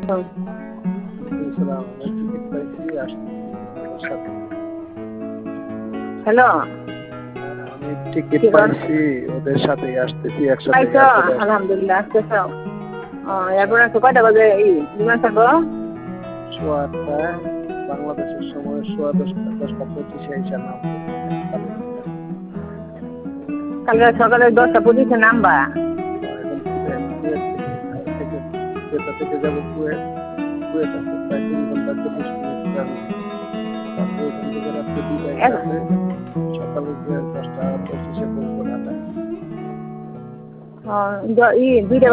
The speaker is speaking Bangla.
হুম। ইসলাম আমি টিকিট পাইছি আসতেছি ওদের সাথে। হ্যালো, আমি টিকিট কি কর পাইছি ওদের সাথে আসতেছি একসাথে পাইছো? এয়ারপোর্টে আসতেছি। আলহামদুলিল্লাহ আসতেছো। এরপরে কয়টা বাজে বিমান থাকবো? সোয়া আটটায় বাংলাদেশের সময় সোয়া 10টা 10টা 25-এ এসে নামবো কালের বিমানে। কালকে সকালে 10টা 25-এ নামবা। এখন কুয়েত থেকে জেদ্দা থেকে যাবো কুয়েত। কুয়েত আছে প্রায় 3 ঘন্টা 40 মিনিট জার্নি। তারপরে ওখান থেকে রাত্রে 2টায় এখন ফ্লাইটে সকালে 10টা 25-এ পৌঁছবো ঢাকায়। 2টা